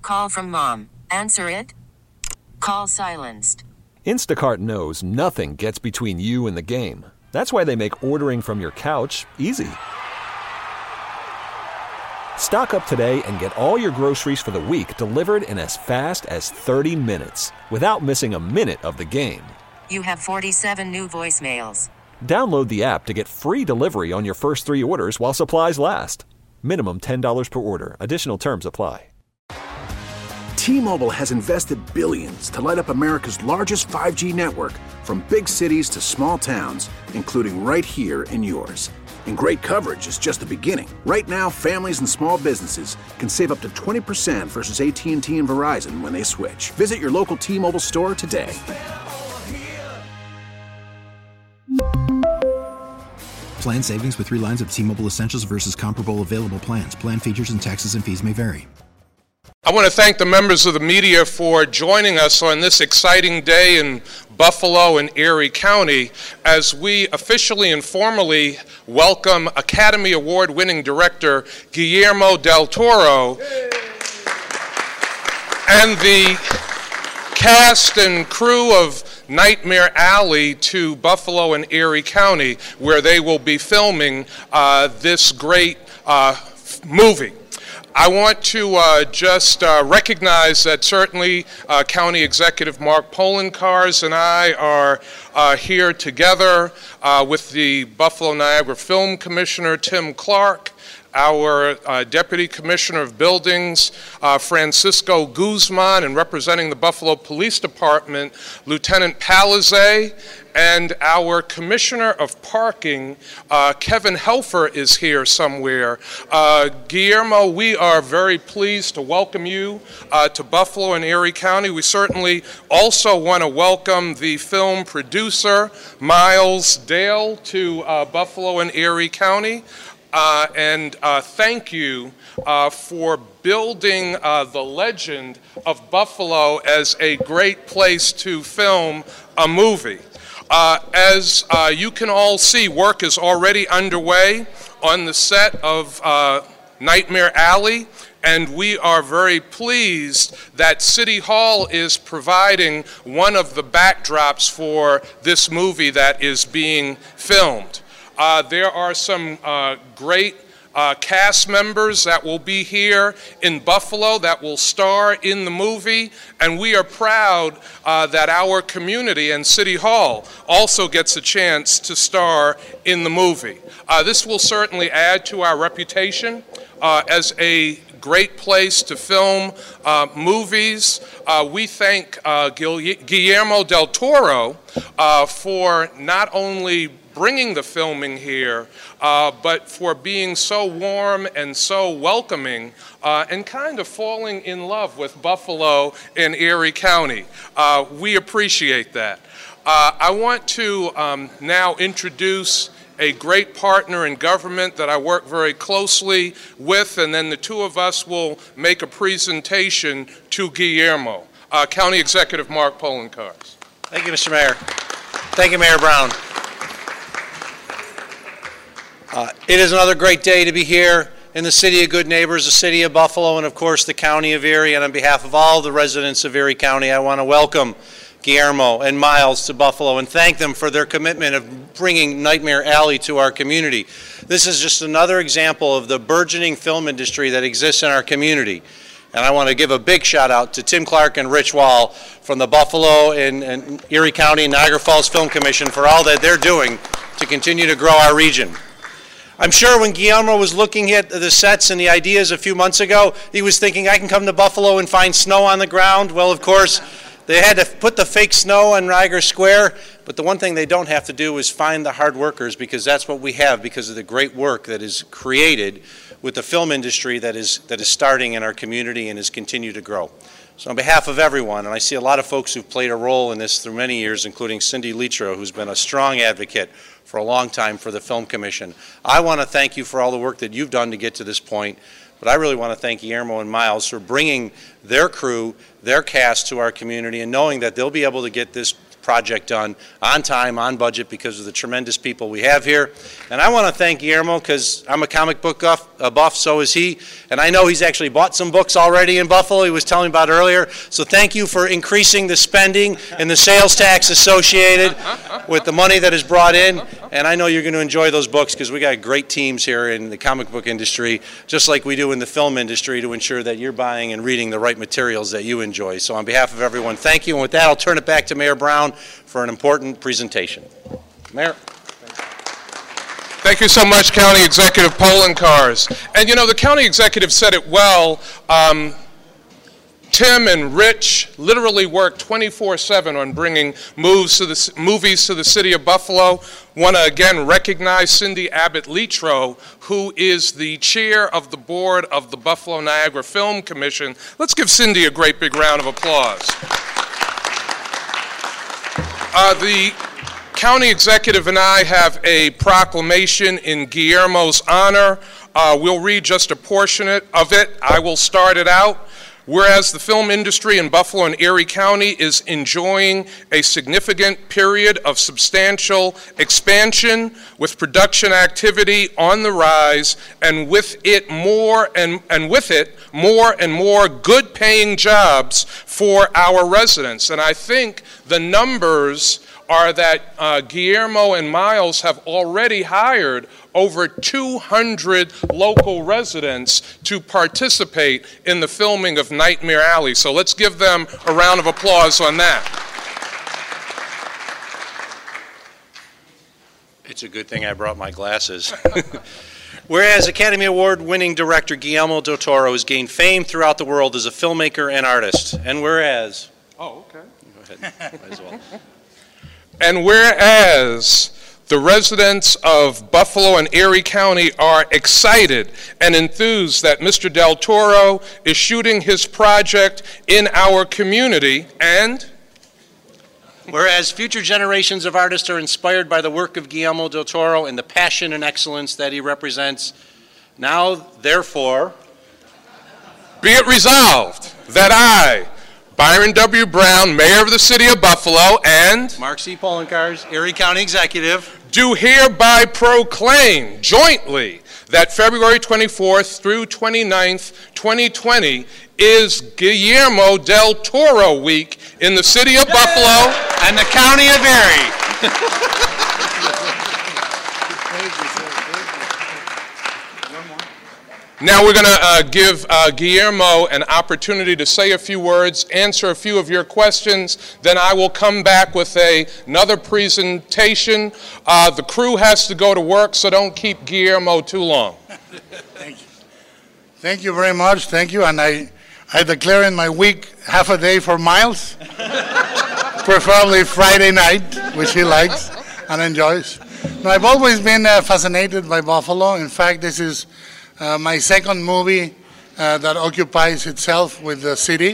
call from mom. Answer it. Call silenced. Instacart knows nothing gets between you and the game. That's why they make ordering from your couch easy. Stock up today and get all your groceries for the week delivered in as fast as 30 minutes without missing a minute of the game. You have 47 new voicemails. Download the app to get free delivery on your first 3 orders while supplies last. Minimum $10 per order. Additional terms apply. T-Mobile has invested billions to light up America's largest 5G network, from big cities to small towns, including right here in yours. And great coverage is just the beginning. Right now, families and small businesses can save up to 20% versus AT&T and Verizon when they switch. Visit your local T-Mobile store today. Plan savings with 3 lines of T-Mobile Essentials versus comparable available plans. Plan features and taxes and fees may vary. I want to thank the members of the media for joining us on this exciting day in Buffalo and Erie County as we officially and formally welcome Academy Award-winning director Guillermo del Toro and the cast and crew of Nightmare Alley to Buffalo and Erie County, where they will be filming this great movie. I want to just recognize that certainly County Executive Mark Poloncarz and I are here together with the Buffalo Niagara Film Commissioner Tim Clark, our Deputy Commissioner of Buildings, Francisco Guzman, and representing the Buffalo Police Department, Lieutenant Palizay, and our Commissioner of Parking, Kevin Helfer, is here somewhere. Guillermo, we are very pleased to welcome you to Buffalo and Erie County. We certainly also want to welcome the film producer, Miles Dale, to Buffalo and Erie County. And thank you for building the legend of Buffalo as a great place to film a movie. As you can all see, work is already underway on the set of Nightmare Alley, and we are very pleased that City Hall is providing one of the backdrops for this movie that is being filmed. There are some great cast members that will be here in Buffalo that will star in the movie, and we are proud that our community and City Hall also gets a chance to star in the movie. This will certainly add to our reputation as a great place to film movies. We thank Guillermo del Toro for not only bringing the filming here, but for being so warm and so welcoming and kind of falling in love with Buffalo and Erie County. We appreciate that. I want to now introduce a great partner in government that I work very closely with, and then the two of us will make a presentation to Guillermo. County Executive Mark Poloncarz. Thank you, Mr. Mayor. Thank you, Mayor Brown. It is another great day to be here in the City of Good Neighbors, the City of Buffalo, and of course the County of Erie. And on behalf of all the residents of Erie County, I want to welcome Guillermo and Miles to Buffalo and thank them for their commitment of bringing Nightmare Alley to our community. This is just another example of the burgeoning film industry that exists in our community. And I want to give a big shout out to Tim Clark and Rich Wall from the Buffalo and Erie County and Niagara Falls Film Commission for all that they're doing to continue to grow our region. I'm sure when Guillermo was looking at the sets and the ideas a few months ago, he was thinking, I can come to Buffalo and find snow on the ground. Well, of course, they had to put the fake snow on Niagara Square, but the one thing they don't have to do is find the hard workers, because that's what we have because of the great work that is created with the film industry that is starting in our community and has continued to grow. So on behalf of everyone, and I see a lot of folks who've played a role in this through many years, including Cindy Litro, who's been a strong advocate for a long time for the Film Commission. I want to thank you for all the work that you've done to get to this point, but I really want to thank Guillermo and Miles for bringing their crew, their cast to our community, and knowing that they'll be able to get this project done on time, on budget, because of the tremendous people we have here. And I want to thank Guillermo, because I'm a comic book buff, so is he. And I know he's actually bought some books already in Buffalo, he was telling me about earlier. So thank you for increasing the spending and the sales tax associated with the money that is brought in. And I know you're going to enjoy those books, because we got great teams here in the comic book industry, just like we do in the film industry, to ensure that you're buying and reading the right materials that you enjoy. So on behalf of everyone, thank you. And with that, I'll turn it back to Mayor Brown for an important presentation. Mayor. Thank you so much, County Executive Poloncarz. And you know, the County Executive said it well. Tim and Rich literally work 24/7 on bringing movies to the city of Buffalo. Want to again recognize Cindy Abbott-Litro, who is the chair of the board of the Buffalo Niagara Film Commission. Let's give Cindy a great big round of applause. The County Executive and I have a proclamation in Guillermo's honor. We'll read just a portion of it. I will start it out. Whereas the film industry in Buffalo and Erie County is enjoying a significant period of substantial expansion, with production activity on the rise, and with it more and more good-paying jobs for our residents. And I think the numbers are that Guillermo and Miles have already hired over 200 local residents to participate in the filming of Nightmare Alley. So let's give them a round of applause on that. It's a good thing I brought my glasses. Whereas Academy Award-winning director Guillermo del Toro has gained fame throughout the world as a filmmaker and artist. And whereas... Oh, okay. Go ahead. Might as well. And whereas the residents of Buffalo and Erie County are excited and enthused that Mr. Del Toro is shooting his project in our community, and whereas future generations of artists are inspired by the work of Guillermo del Toro and the passion and excellence that he represents, now, therefore, be it resolved that I, Byron W. Brown, Mayor of the City of Buffalo, and Mark C. Poloncarz, Erie County Executive, do hereby proclaim jointly that February 24th through 29th, 2020 is Guillermo del Toro Week in the City of Buffalo and the County of Erie. Now we're going to give Guillermo an opportunity to say a few words, answer a few of your questions, then I will come back with another presentation. The crew has to go to work, so don't keep Guillermo too long. Thank you. Thank you very much. Thank you. And I declare in my week half a day for Miles, preferably Friday night, which he likes and enjoys. Now, I've always been fascinated by Buffalo. In fact, this is my second movie that occupies itself with the city.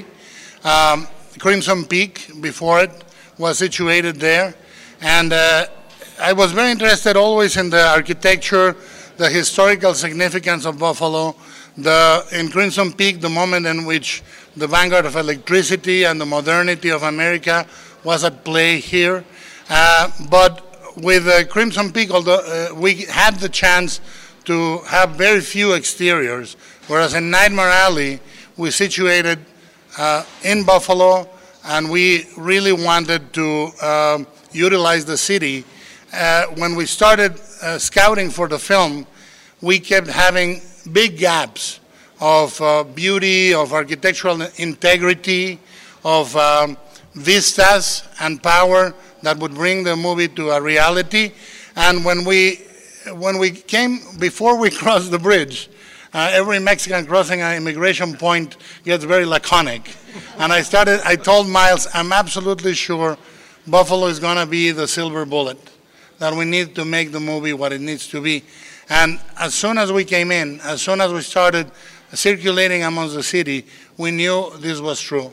Crimson Peak, before it, was situated there. And I was very interested always in the architecture, the historical significance of Buffalo. In Crimson Peak, the moment in which the vanguard of electricity and the modernity of America was at play here. But with Crimson Peak, although we had the chance to have very few exteriors, whereas in Nightmare Alley, we situated in Buffalo, and we really wanted to utilize the city. When we started scouting for the film, we kept having big gaps of beauty, of architectural integrity, of vistas and power that would bring the movie to a reality. And when we came, before we crossed the bridge, every Mexican crossing an immigration point gets very laconic. And I told Miles, I'm absolutely sure Buffalo is going to be the silver bullet, that we need to make the movie what it needs to be. And as soon as we came in, as soon as we started circulating amongst the city, we knew this was true.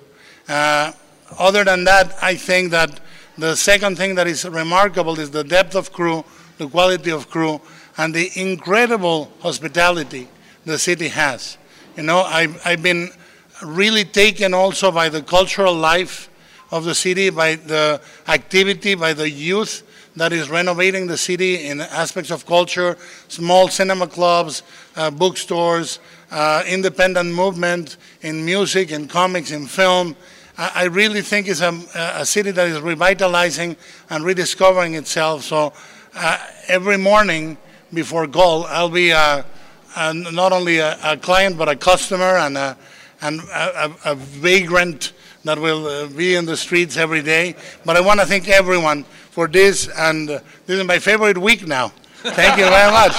Other than that, I think that the second thing that is remarkable is the depth of crew, the quality of crew, and the incredible hospitality the city has. You know, I've been really taken also by the cultural life of the city, by the activity, by the youth that is renovating the city in aspects of culture, small cinema clubs, bookstores, independent movement in music, in comics, in film. I really think it's a city that is revitalizing and rediscovering itself. So every morning before goal, I'll be not only a client but a customer and a vagrant that will be in the streets every day. But I want to thank everyone for this, and this is my favorite week now. Thank you very much.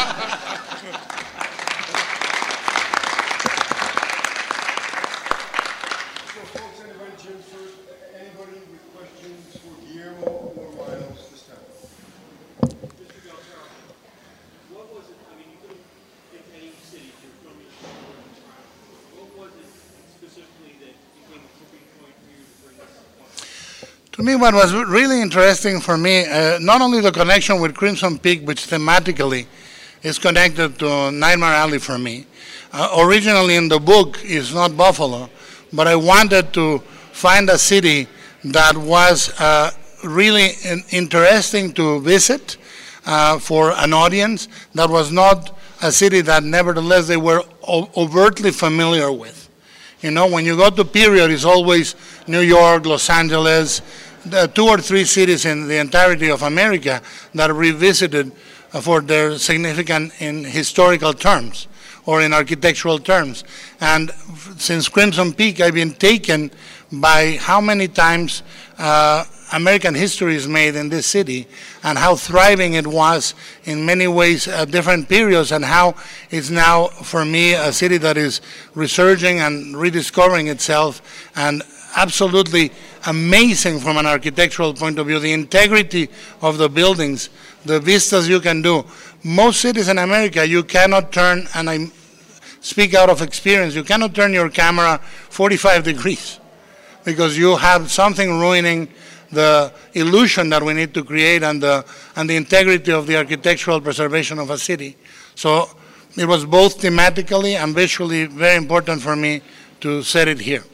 To me, what was really interesting for me, not only the connection with Crimson Peak, which thematically is connected to Nightmare Alley for me. Originally in the book is not Buffalo, but I wanted to find a city that was really interesting to visit for an audience, that was not a city that nevertheless they were overtly familiar with. You know, when you go to period, it's always New York, Los Angeles, the 2 or 3 cities in the entirety of America that are revisited for their significance in historical terms or in architectural terms. And since Crimson Peak, I've been taken by how many times American history is made in this city and how thriving it was in many ways at different periods, and how it's now, for me, a city that is resurging and rediscovering itself, and absolutely amazing from an architectural point of view. The integrity of the buildings, the vistas you can do. Most cities in America, you cannot turn, and I speak out of experience, you cannot turn your camera 45 degrees because you have something ruining the illusion that we need to create and the integrity of the architectural preservation of a city. So it was both thematically and visually very important for me to set it here.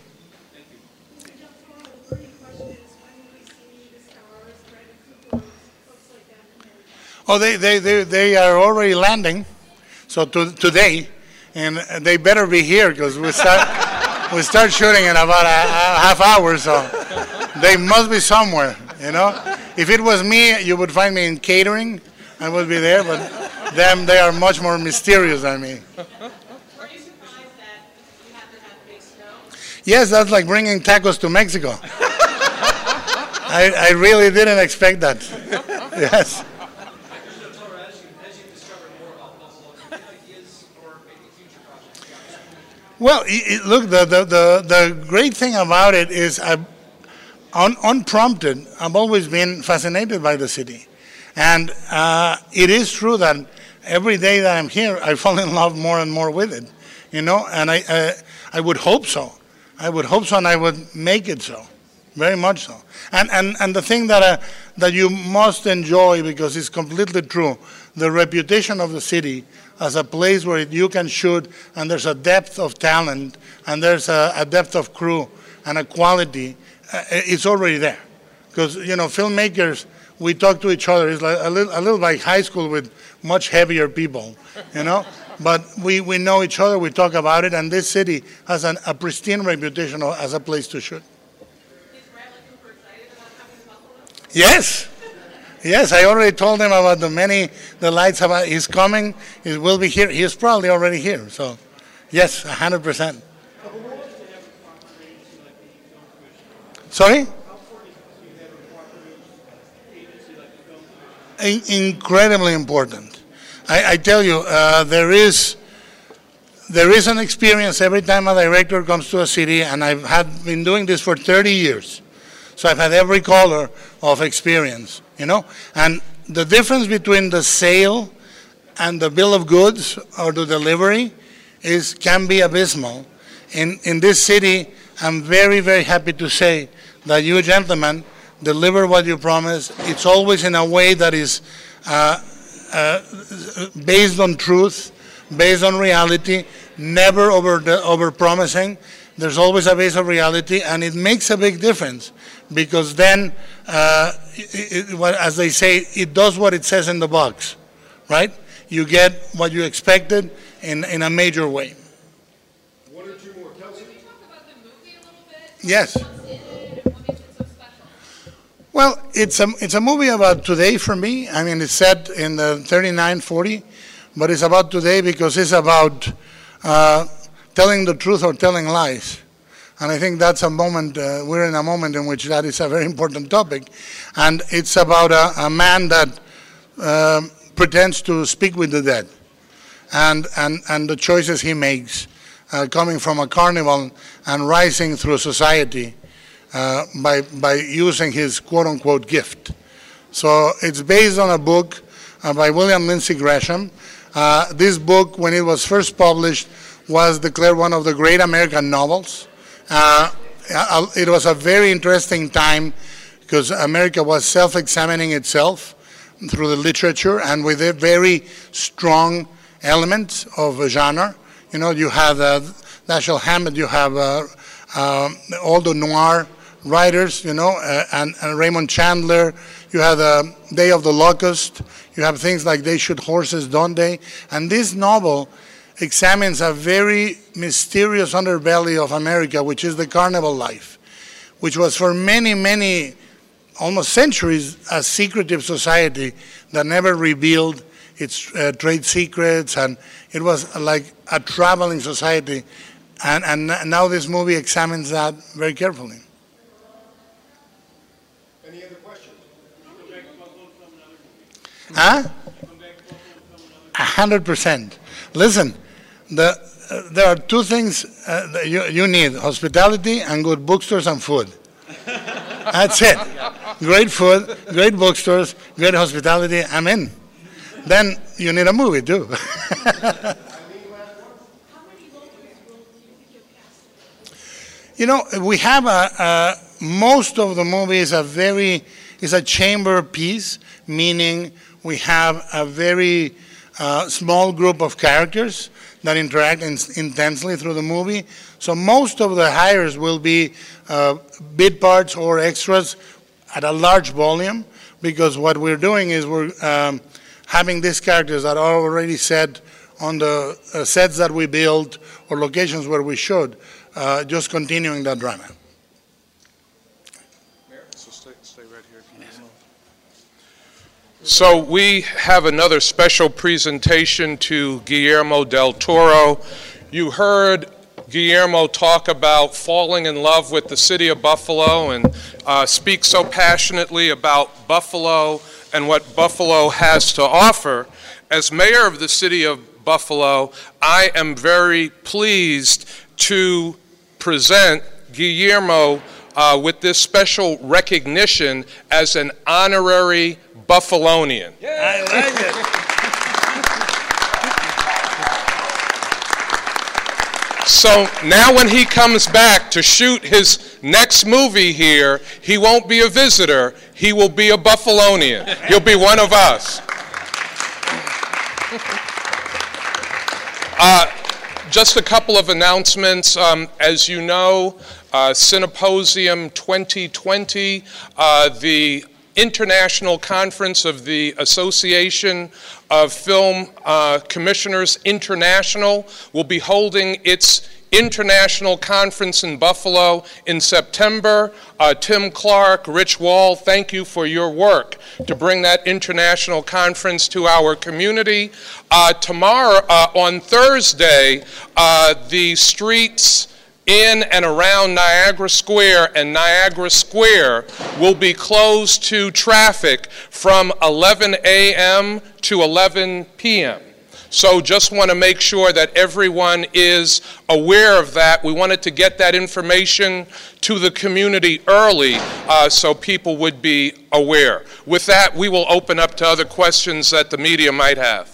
Oh, they are already landing, so today, and they better be here because we start shooting in about a half hour, so they must be somewhere, you know. If it was me, you would find me in catering. I would be there, but them, they are much more mysterious than me. Were you surprised that you had to have big snow? Yes, that's like bringing tacos to Mexico. I really didn't expect that. Yes. Well, look, the great thing about it is unprompted, I've always been fascinated by the city. And it is true that every day that I'm here, I fall in love more and more with it, you know, and I would hope so. I would hope so, and I would make it so, very much so. And the thing that you must enjoy, because it's completely true, the reputation of the city as a place where you can shoot, and there's a depth of talent, and there's a depth of crew, and a quality, it's already there. Because, you know, filmmakers, we talk to each other. It's like a little like high school with much heavier people, you know? But we know each other, we talk about it, and this city has a pristine reputation as a place to shoot. Is Bradley Cooper excited about coming to Buffalo? Yes. Yes, I already told him about the lights about he's coming, he will be here. He's probably already here. So, yes, 100%. Sorry? Incredibly important. I tell you, there is an experience every time a director comes to a city, and I've been doing this for 30 years. So I've had every color of experience, you know. And the difference between the sale and the bill of goods or the delivery can be abysmal. In this city, I'm very, very happy to say that you gentlemen deliver what you promise. It's always in a way that is based on truth, based on reality, never over promising, there's always a base of reality, and it makes a big difference because then, as they say, it does what it says in the box, right? You get what you expected in a major way. One or two more. Kelsey? Can we talk about the movie a little bit? Yes. What's in it and what makes it so special? Well, it's a movie about today for me. I mean, it's set in the 39, 40, but it's about today because it's about telling the truth or telling lies. And I think that's a moment, we're in a moment in which that is a very important topic. And it's about a man that pretends to speak with the dead and the choices he makes coming from a carnival and rising through society by using his quote-unquote gift. So it's based on a book by William Lindsay Gresham. This book, when it was first published, was declared one of the great American novels. It was a very interesting time because America was self-examining itself through the literature and with a very strong elements of a genre. You know, you have Dashiell Hammett, you have all the noir writers, you know, and Raymond Chandler. You have the Day of the Locust. You have things like They Shoot Horses, Don't They? And this novel examines a very mysterious underbelly of America, which is the carnival life, which was for many, many, almost centuries, a secretive society that never revealed its trade secrets, and it was like a traveling society. And now this movie examines that very carefully. Any other questions? Huh? 100%. Listen, there are two things you need: hospitality and good bookstores and food. That's it. Great food, great bookstores, great hospitality. I'm in. Then you need a movie too. You know, we have most of the movie is a chamber piece, meaning we have a very small group of characters that interact intensely through the movie. So most of the hires will be bit parts or extras at a large volume, because what we're doing is we're having these characters that are already set on the sets that we build or locations where we should, just continuing that drama. So stay right here. So we have another special presentation to Guillermo del Toro. You heard Guillermo talk about falling in love with the city of Buffalo and speak so passionately about Buffalo and what Buffalo has to offer. As mayor of the city of Buffalo, I am very pleased to present Guillermo with this special recognition as an honorary Buffalonian. I like it. So now when he comes back to shoot his next movie here, he won't be a visitor, he will be a Buffalonian. He'll be one of us. Just a couple of announcements. As you know, Cineposium 2020, the International Conference of the Association of Film Commissioners International, will be holding its international conference in Buffalo in September. Tim Clark, Rich Wall, thank you for your work to bring that international conference to our community. Tomorrow, on Thursday, the streets in and around Niagara Square and Niagara Square will be closed to traffic from 11 a.m. to 11 p.m. So just want to make sure that everyone is aware of that. We wanted to get that information to the community early so people would be aware. With that, we will open up to other questions that the media might have.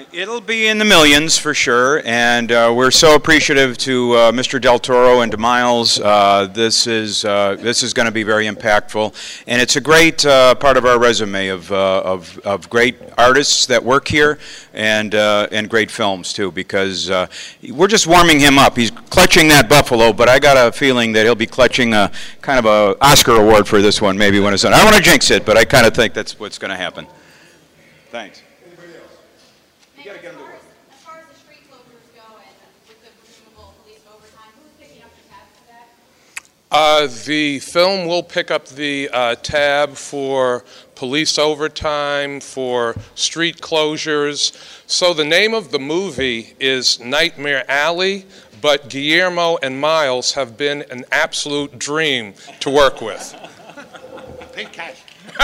It'll be in the millions for sure, and we're so appreciative to Mr. Del Toro and to Miles. This is going to be very impactful, and it's a great part of our resume of great artists that work here and great films too. Because we're just warming him up. He's clutching that buffalo, but I got a feeling that he'll be clutching a kind of a Oscar award for this one, maybe when it's done. I don't want to jinx it, but I kind of think that's what's going to happen. Thanks. You gotta get them to work. As far as the street closures go and with the presumable police overtime, who's picking up the tab for that? The film will pick up the tab for police overtime, for street closures. So the name of the movie is Nightmare Alley, but Guillermo and Miles have been an absolute dream to work with. Pay cash.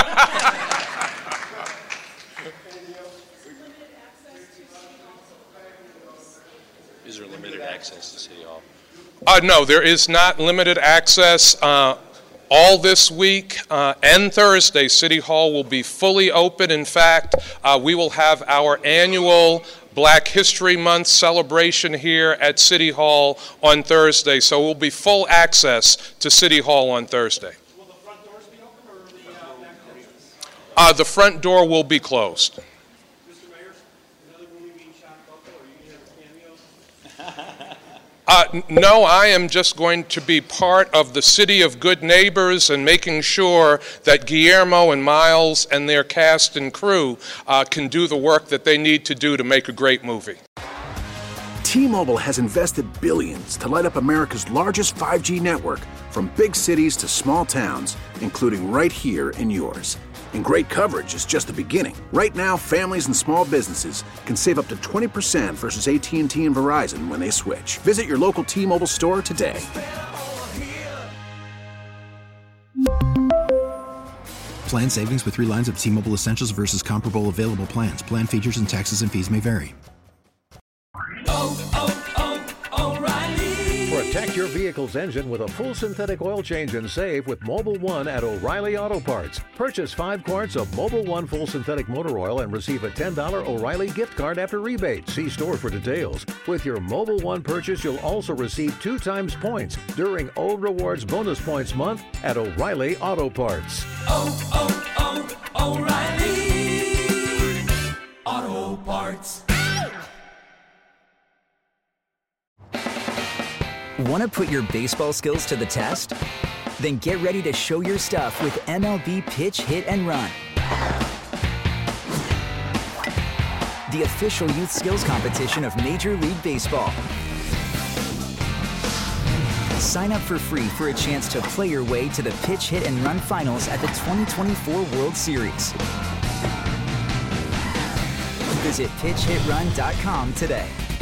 Is there limited access to City Hall? No, there is not limited access. All this week and Thursday, City Hall will be fully open. In fact, we will have our annual Black History Month celebration here at City Hall on Thursday. So we'll be full access to City Hall on Thursday. Will the front doors be open or the back doors? The front door will be closed. Mr. Mayor, another movie being shot in Buffalo, are you going to have cameos? No, I am just going to be part of the City of Good Neighbors and making sure that Guillermo and Miles and their cast and crew can do the work that they need to do to make a great movie. T-Mobile has invested billions to light up America's largest 5G network, from big cities to small towns, including right here in yours. And great coverage is just the beginning. Right now, families and small businesses can save up to 20% versus AT&T and Verizon when they switch. Visit your local T-Mobile store today. Plan savings with 3 lines of T-Mobile Essentials versus comparable available plans. Plan features and taxes and fees may vary. Protect your vehicle's engine with a full synthetic oil change and save with Mobil 1 at O'Reilly Auto Parts. Purchase 5 quarts of Mobil 1 full synthetic motor oil and receive a $10 O'Reilly gift card after rebate. See store for details. With your Mobil 1 purchase, you'll also receive 2 times points during O Rewards Bonus Points Month at O'Reilly Auto Parts. O'Reilly Auto Parts. Want to put your baseball skills to the test? Then get ready to show your stuff with MLB Pitch, Hit, and Run. The official youth skills competition of Major League Baseball. Sign up for free for a chance to play your way to the Pitch, Hit, and Run finals at the 2024 World Series. Visit PitchHitRun.com today.